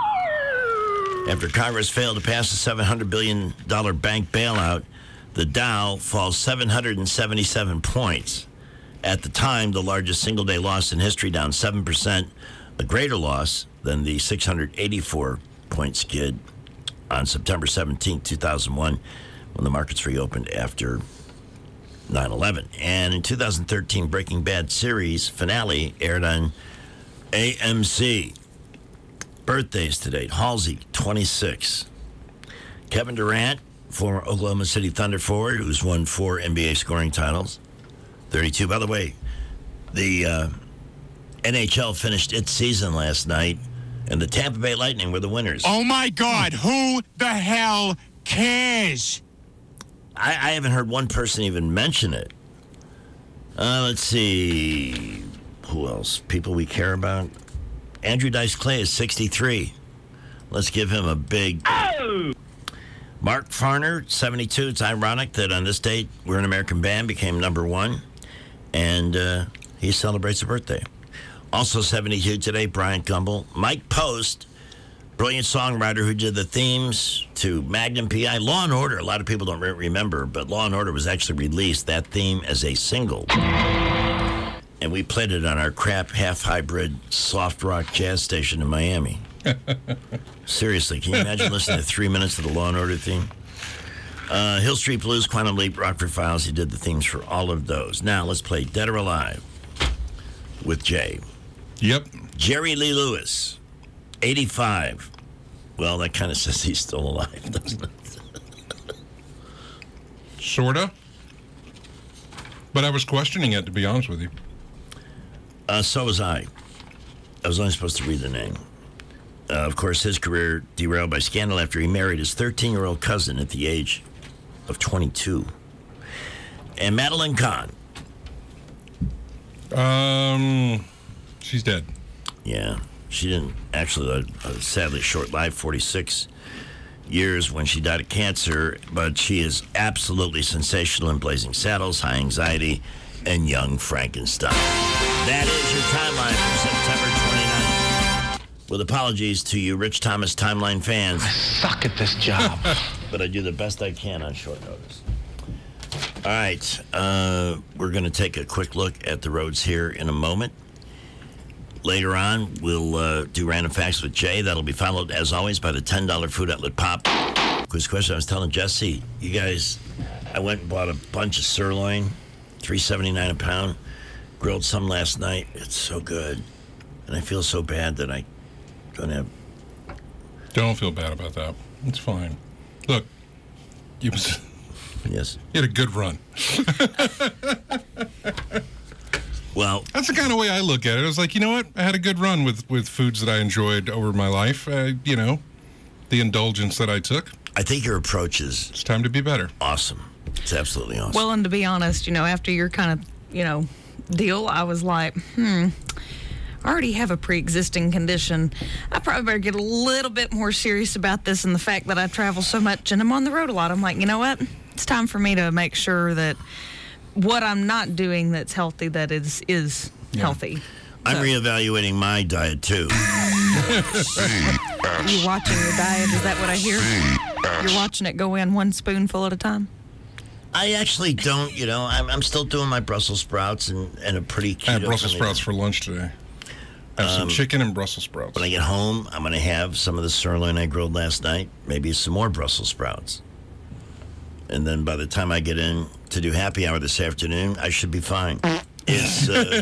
after Congress failed to pass a seven hundred billion dollars bank bailout. The Dow falls seven hundred seventy-seven points. At the time, the largest single-day loss in history, down seven percent, a greater loss than the six hundred eighty-four point skid on September seventeenth, two thousand one, when the markets reopened after nine eleven. And in two thousand thirteen, Breaking Bad series finale aired on A M C. Birthdays today. Halsey, twenty-six. Kevin Durant, former Oklahoma City Thunder forward, who's won four N B A scoring titles, thirty-two. By the way, the uh, N H L finished its season last night, and the Tampa Bay Lightning were the winners. Oh, my God. Who the hell cares? I, I haven't heard one person even mention it. Uh, let's see. Who else? People we care about. Andrew Dice Clay is sixty-three. Let's give him a big... Oh! Mark Farner, seventy-two. It's ironic that on this date, We're an American Band became number one, and uh, he celebrates a birthday. Also seventy-two today, Bryant Gumbel. Mike Post, brilliant songwriter who did the themes to Magnum P I. Law and Order, a lot of people don't re- remember, but Law and Order was actually released, that theme, as a single. And we played it on our crap half-hybrid soft rock jazz station in Miami. Seriously, can you imagine listening to three minutes of the Law and Order theme? Uh, Hill Street Blues, Quantum Leap, Rockford Files, he did the themes for all of those. Now, let's play Dead or Alive with Jay. Yep. Jerry Lee Lewis, eighty-five. Well, that kind of says he's still alive, doesn't it? Sorta. But I was questioning it, to be honest with you. Uh, so was I. I was only supposed to read the name. Uh, of course, his career derailed by scandal after he married his thirteen-year-old cousin at the age of twenty-two. And Madeline Kahn. Um, she's dead. Yeah, she didn't actually, uh, uh, sadly, short life, forty-six years when she died of cancer, but she is absolutely sensational in Blazing Saddles, High Anxiety, and Young Frankenstein. That is your timeline for September twenty-ninth. With apologies to you Rich Thomas Timeline fans. I suck at this job. But I do the best I can on short notice. All right, uh, we're going to take a quick look at the roads here in a moment. Later on, we'll uh, do Random Facts with Jay. That'll be followed, as always, by the ten dollar Food Outlet Pop quiz question. I was telling Jesse, you guys, I went and bought a bunch of sirloin, three seventy-nine a pound. Grilled some last night. It's so good. And I feel so bad that I'm going to have Don't feel bad about that. It's fine. Look, you, yes. you had a good run. Well, that's the kind of way I look at it. I was like, you know what? I had a good run with, with foods that I enjoyed over my life. Uh, you know, the indulgence that I took. I think your approach is... It's time to be better. Awesome. It's absolutely awesome. Well, and to be honest, you know, after your kind of, you know, deal, I was like, hmm, I already have a pre-existing condition. I probably better get a little bit more serious about this and the fact that I travel so much and I'm on the road a lot. I'm like, you know what? It's time for me to make sure that what I'm not doing that's healthy, that is is yeah. healthy. I'm so. reevaluating my diet, too. You watching your diet? Is that what I hear? You're watching it go in one spoonful at a time? I actually don't, you know. I'm, I'm still doing my Brussels sprouts and, and a pretty keto. I had Brussels sprouts for lunch today. I have um, some chicken and Brussels sprouts. When I get home, I'm going to have some of the sirloin I grilled last night, maybe some more Brussels sprouts. And then by the time I get in to do happy hour this afternoon, I should be fine. It's uh,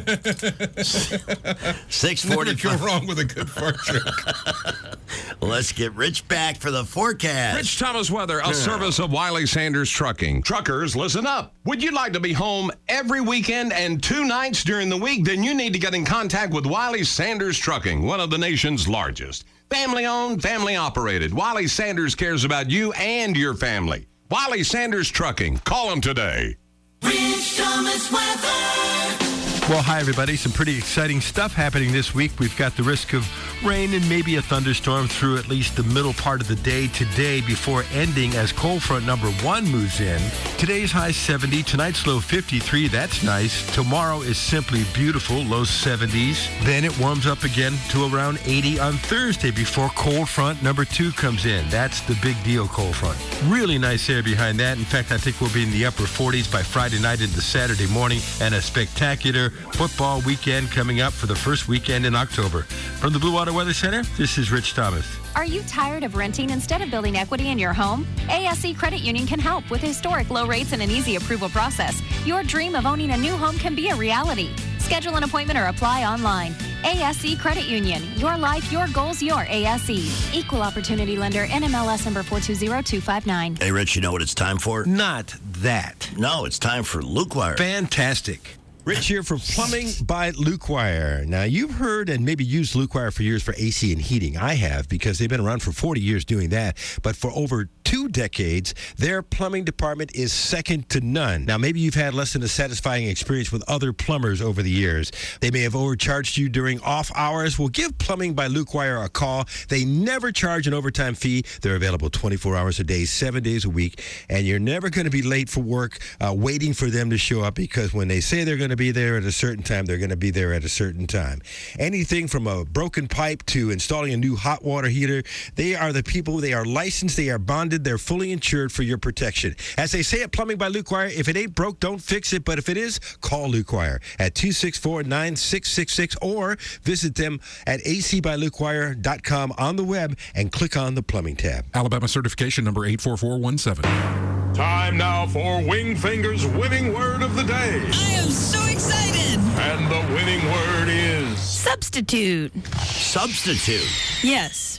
six forty-five. Never go wrong with a good fart joke. Let's get Rich back for the forecast. Rich Thomas weather, a service of Wiley Sanders Trucking. Truckers, listen up. Would you like to be home every weekend and two nights during the week? Then you need to get in contact with Wiley Sanders Trucking, one of the nation's largest. Family-owned, family-operated. Wiley Sanders cares about you and your family. Wiley Sanders Trucking. Call them today. Rich Thomas weather. Well, hi, everybody. Some pretty exciting stuff happening this week. We've got the risk of rain and maybe a thunderstorm through at least the middle part of the day today before ending as cold front number one moves in. Today's high seventy, tonight's low fifty-three. That's nice. Tomorrow is simply beautiful, low seventies. Then it warms up again to around eighty on Thursday before cold front number two comes in. That's the big deal, cold front. Really nice air behind that. In fact, I think we'll be in the upper forties by Friday night into Saturday morning, and a spectacular football weekend coming up for the first weekend in October. From the Blue Water Weather Center, this is Rich Thomas. Are you tired of renting instead of building equity in your home? A S E Credit Union can help with historic low rates and an easy approval process. Your dream of owning a new home can be a reality. Schedule an appointment or apply online. A S E Credit Union. Your life, your goals, your A S E. Equal Opportunity Lender, N M L S number four two zero two five nine. Hey, Rich, you know what it's time for? Not that. No, it's time for Luke Wire. Fantastic. Rich here for Plumbing by Luke Wire. Now, you've heard and maybe used Luke Wire for years for A C and heating. I have, because they've been around for forty years doing that. But for over two decades, their plumbing department is second to none. Now, maybe you've had less than a satisfying experience with other plumbers over the years. They may have overcharged you during off hours. Well, give Plumbing by Luke Wire a call. They never charge an overtime fee. They're available twenty-four hours a day, seven days a week. And you're never going to be late for work uh, waiting for them to show up, because when they say they're going to be there at a certain time, they're going to be there at a certain time. Anything from a broken pipe to installing a new hot water heater, they are the people. They are licensed, they are bonded, they're fully insured for your protection. As they say at Plumbing by Luke Wire, if it ain't broke, don't fix it. But if it is, call Luke Wire at two six four, nine six six six or visit them at a c by luke wire dot com on the web and click on the plumbing tab. Alabama certification number eight four four one seven. Time now for Wingfinger's winning word of the day. I am so excited. And the winning word is... Substitute. Substitute? Yes.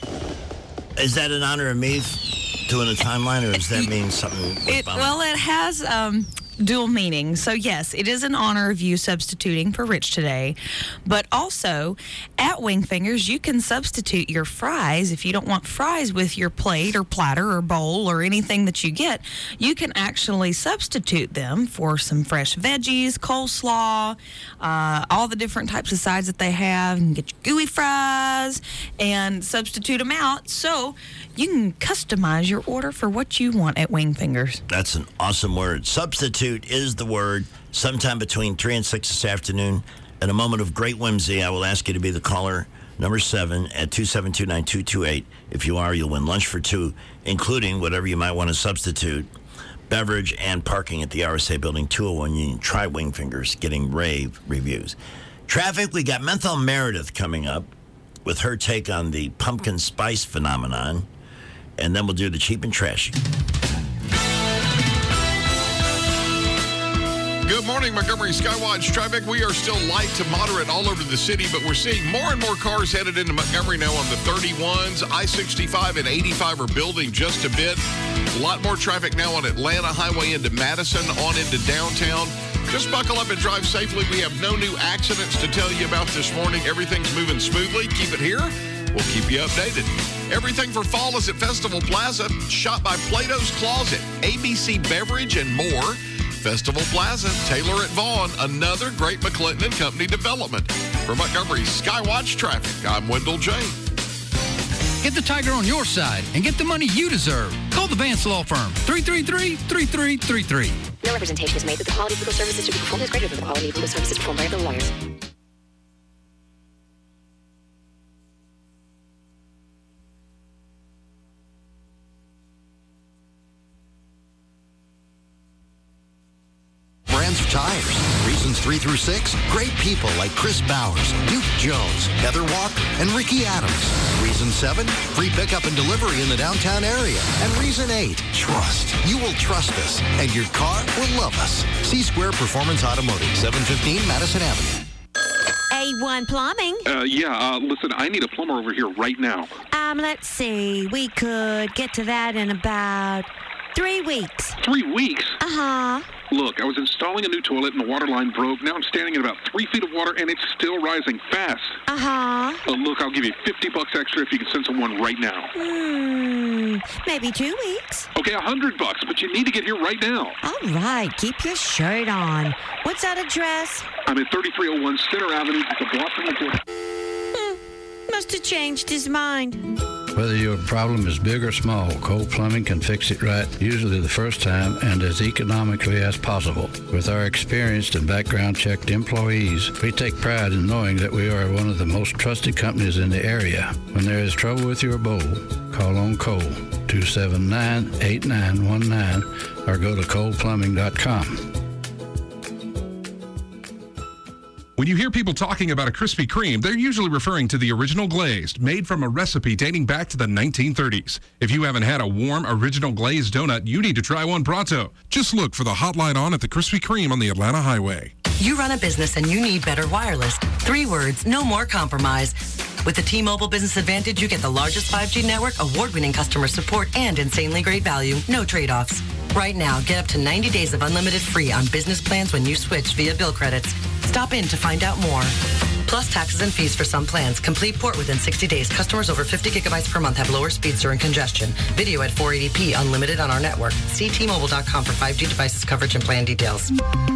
Is that in honor of me doing a timeline, or does that mean something? It, well, it has um, dual meaning. So, yes, it is in honor of you substituting for Rich today. But also, at Wingfingers, you can substitute your fries. If you don't want fries with your plate or platter or bowl or anything that you get, you can actually substitute them for some fresh veggies, coleslaw, uh, all the different types of sides that they have. You can get your gooey fries and substitute them out. So you can customize your order for what you want at Wingfingers. That's an awesome word. Substitute is the word. Sometime between three and six this afternoon, in a moment of great whimsy, I will ask you to be the caller number seven at two seven two, nine two two eight. If you are, you'll win lunch for two, including whatever you might want to substitute, beverage and parking at the R S A Building, two oh one Union. Try Wingfingers, getting rave reviews. Traffic, we got Menthol Meredith coming up with her take on the pumpkin spice phenomenon, and then we'll do the cheap and trashy. Good morning, Montgomery Skywatch traffic. We are still light to moderate all over the city, but we're seeing more and more cars headed into Montgomery now on the thirty-ones. I sixty-five and eighty-five are building just a bit. A lot more traffic now on Atlanta Highway into Madison, on into downtown. Just buckle up and drive safely. We have no new accidents to tell you about this morning. Everything's moving smoothly. Keep it here. We'll keep you updated. Everything for fall is at Festival Plaza. Shop by Plato's Closet, A B C Beverage, and more. Festival Plaza, Taylor at Vaughn, another great McClinton and Company development. For Montgomery Skywatch Traffic, I'm Wendell J. Get the Tiger on your side and get the money you deserve. Call the Vance Law Firm, three three three, three three three three. No representation is made that the quality of legal services to be performed is greater than the quality of legal services performed by other lawyers. Brands of tires. Reasons three through six, great people like Chris Bowers, Duke Jones, Heather Walker, and Ricky Adams. Reason seven, free pickup and delivery in the downtown area. And reason eight, trust. You will trust us, and your car will love us. C Square Performance Automotive, seven fifteen Madison Avenue. A one Plumbing. Uh, yeah, uh, listen, I need a plumber over here right now. Um, let's see. We could get to that in about three weeks. Three weeks? Uh-huh. Look, I was installing a new toilet and the water line broke. Now I'm standing in about three feet of water and it's still rising fast. Uh-huh. Uh, look, I'll give you fifty bucks extra if you can send someone right now. Hmm, maybe two weeks. Okay, a hundred bucks, but you need to get here right now. All right, keep your shirt on. What's that address? I'm at thirty-three oh one Center Avenue, just a block from the door. Hmm, must have changed his mind. Whether your problem is big or small, Cole Plumbing can fix it right, usually the first time and as economically as possible. With our experienced and background-checked employees, we take pride in knowing that we are one of the most trusted companies in the area. When there is trouble with your bowl, call on Cole, two seven nine, eight nine one nine, or go to cole plumbing dot com. When you hear people talking about a Krispy Kreme, they're usually referring to the original glazed, made from a recipe dating back to the nineteen thirties. If you haven't had a warm, original glazed donut, you need to try one pronto. Just look for the hotline on at the Krispy Kreme on the Atlanta Highway. You run a business and you need better wireless. Three words, no more compromise. With the T-Mobile Business Advantage, you get the largest five G network, award-winning customer support, and insanely great value. No trade-offs. Right now, get up to ninety days of unlimited free on business plans when you switch via bill credits. Stop in to find out more. Plus taxes and fees for some plans. Complete port within sixty days. Customers over fifty gigabytes per month have lower speeds during congestion. Video at four eighty p unlimited on our network. See T Mobile dot com for five G devices coverage and plan details.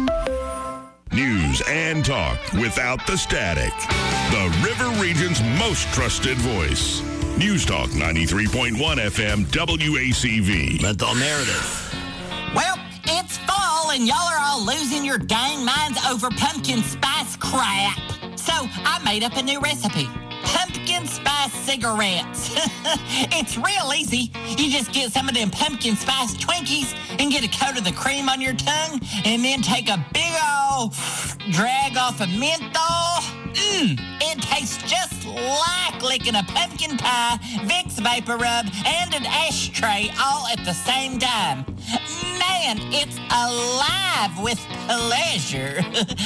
News and talk without the static. The River Region's most trusted voice. News Talk ninety-three point one F M W A C V. Mental narrative. Well, it's fall and y'all are all losing your dang minds over pumpkin spice crap. So I made up a new recipe. Pumpkin spice cigarettes. It's real easy. You just get some of them pumpkin spice Twinkies and get a coat of the cream on your tongue and then take a big old drag off of menthol. Mmm, it tastes just like licking a pumpkin pie, Vicks Vapor Rub, and an ashtray all at the same time. Man, it's alive with pleasure.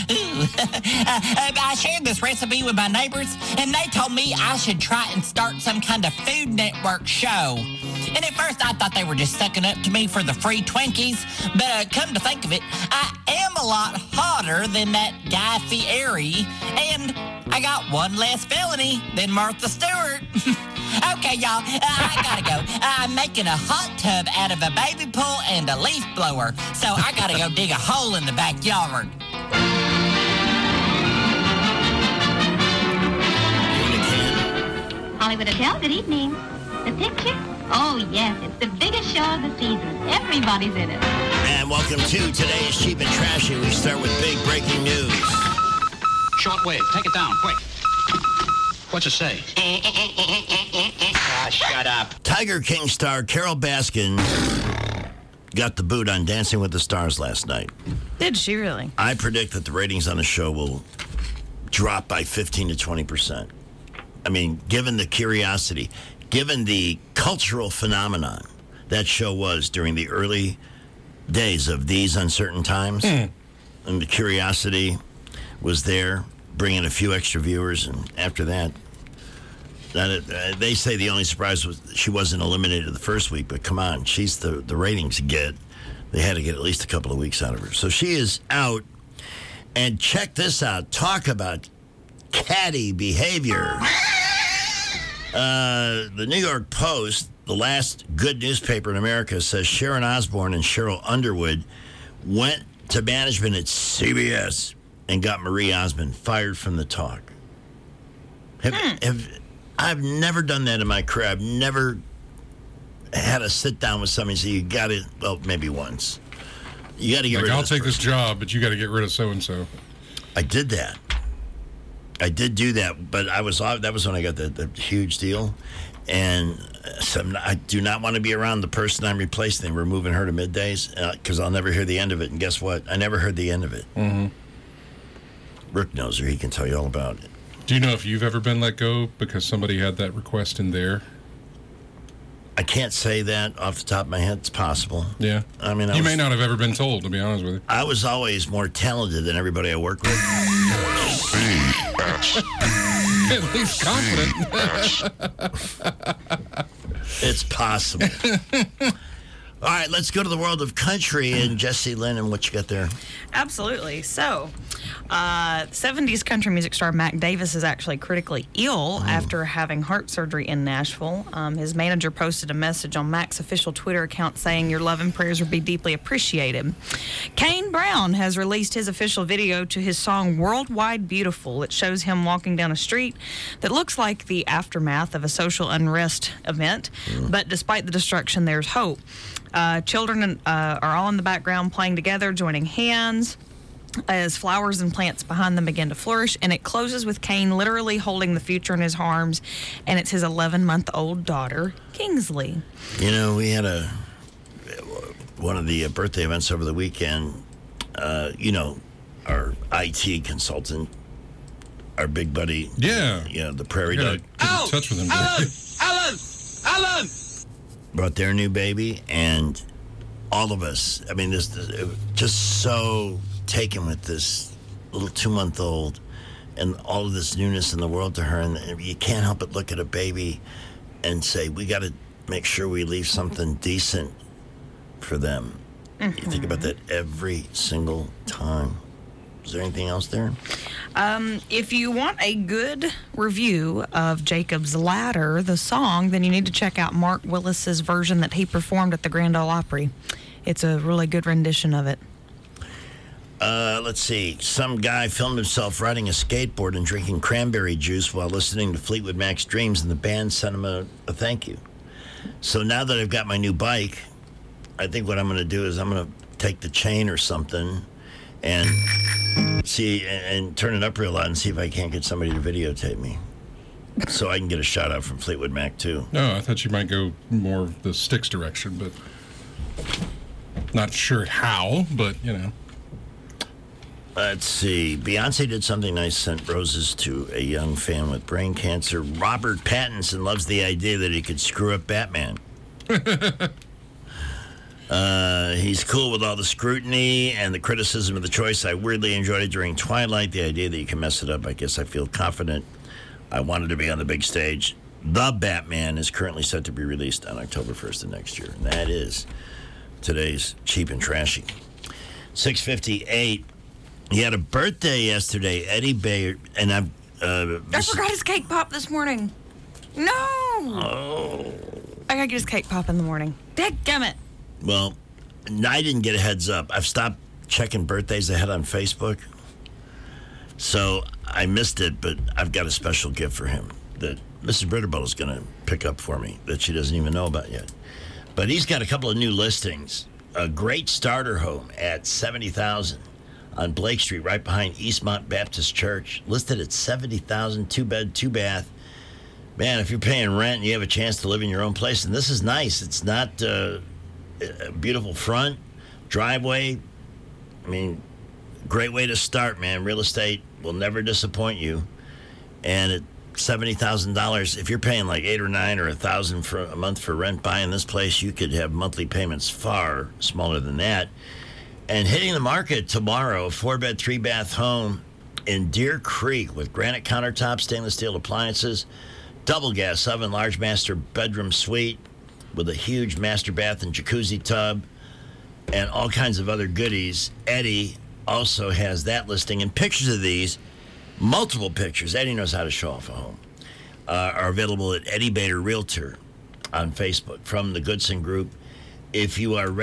I shared this recipe with my neighbors, and they told me I should try and start some kind of Food Network show. And at first, I thought they were just sucking up to me for the free Twinkies, but uh, come to think of it, I am a lot hotter than that Guy Fieri, and I got one less felony than Martha Stewart. Okay, y'all, uh, I gotta go. I'm making a hot tub out of a baby pool and a leaf blower, so I gotta go dig a hole in the backyard. Hollywood Hotel, good evening. The picture? Oh, yes, it's the biggest show of the season. Everybody's in it. And welcome to today's Cheap and Trashy. We start with big breaking news. Shortwave, take it down, quick. What's it say? Ah, shut up. Tiger King star Carol Baskin got the boot on Dancing with the Stars last night. Did she really? I predict that the ratings on the show will drop by fifteen to twenty percent. I mean, given the curiosity, given the cultural phenomenon that show was during the early days of these uncertain times, mm. and the curiosity was there, bringing a few extra viewers, and after that, that it, uh, they say the only surprise was she wasn't eliminated the first week, but come on, she's the, the ratings get. They had to get at least a couple of weeks out of her. So she is out, and check this out. Talk about catty behavior. Uh, the New York Post, the last good newspaper in America, says Sharon Osbourne and Cheryl Underwood went to management at C B S and got Marie Osmond fired from the talk. Have, hmm. have, I've never done that in my career. I've never had to sit down with somebody and say, you got to, well, maybe once. You got to get like, rid I'll of this take person. this job, but you got to get rid of so-and-so. I did that. I did do that, but I was that was when I got the, the huge deal. And so not, I do not want to be around the person I'm replacing. We're moving her to middays because uh, I'll never hear the end of it. And guess what? I never heard the end of it. Mm-hmm. Rick knows her. He can tell you all about it. Do you know if you've ever been let go because somebody had that request in there? I can't say that off the top of my head. It's possible. Yeah. I mean, I you was, may not have ever been told, to be honest with you. I was always more talented than everybody I work with. At least confident. It's possible. All right, let's go to the world of country and Jesse Lynn and what you got there. Absolutely. So, uh, seventies country music star Mac Davis is actually critically ill oh. after having heart surgery in Nashville. Um, his manager posted a message on Mac's official Twitter account saying, "Your love and prayers would be deeply appreciated." Kane Brown has released his official video to his song Worldwide Beautiful. It shows him walking down a street that looks like the aftermath of a social unrest event. Mm. But despite the destruction, there's hope. Uh, children uh, are all in the background playing together, joining hands as flowers and plants behind them begin to flourish. And it closes with Kane literally holding the future in his arms, and it's his eleven-month-old daughter, Kingsley. You know, we had a one of the birthday events over the weekend. Uh, you know, our I T consultant, our big buddy. Yeah. You know, the prairie dog. Get in touch with him. Alan! Alan! Alan! Brought their new baby, and all of us, I mean, this, this it was just so taken with this little two-month-old and all of this newness in the world to her. And you can't help but look at a baby and say, we got to make sure we leave something decent for them. Mm-hmm. You think about that every single time. Is there anything else there? Um, if you want a good review of Jacob's Ladder, the song, then you need to check out Mark Willis's version that he performed at the Grand Ole Opry. It's a really good rendition of it. Uh, let's see. Some guy filmed himself riding a skateboard and drinking cranberry juice while listening to Fleetwood Mac's Dreams, and the band sent him a, a thank you. So now that I've got my new bike, I think what I'm going to do is I'm going to take the chain or something and see and, and turn it up real loud and see if I can't get somebody to videotape me, so I can get a shout out from Fleetwood Mac too. No, I thought you might go more the Styx direction, but not sure how. But you know, let's see. Beyonce did something nice. Sent roses to a young fan with brain cancer. Robert Pattinson loves the idea that he could screw up Batman. Uh, he's cool with all the scrutiny and the criticism of the choice. I weirdly enjoyed it during Twilight. The idea that you can mess it up, I guess I feel confident. I wanted to be on the big stage. The Batman is currently set to be released on October first of next year. And that is today's Cheap and Trashy. six fifty-eight. He had a birthday yesterday, Eddie Bayer. And I've... Uh, I forgot his cake pop this morning. No! Oh. I gotta get his cake pop in the morning. Dadgummit. Well, I didn't get a heads up. I've stopped checking birthdays ahead on Facebook. So I missed it, but I've got a special gift for him that Missus Britterbull is going to pick up for me that she doesn't even know about yet. But he's got a couple of new listings. A great starter home at seventy thousand dollars on Blake Street, right behind Eastmont Baptist Church. Listed at seventy thousand dollars, two bed, two bath. Man, if you're paying rent and you have a chance to live in your own place, and this is nice. It's not... Uh, a beautiful front, driveway. I mean, great way to start, man. Real estate will never disappoint you. And at seventy thousand dollars, if you're paying like eight or nine or a thousand for a month for rent buying this place, you could have monthly payments far smaller than that. And hitting the market tomorrow, four-bed, three-bath home in Deer Creek with granite countertops, stainless steel appliances, double gas oven, large master bedroom suite with a huge master bath and jacuzzi tub, and all kinds of other goodies. Eddie also has that listing, and pictures of these, multiple pictures, Eddie knows how to show off a home, uh, are available at Eddie Bader Realtor on Facebook from the Goodson Group. If you are ready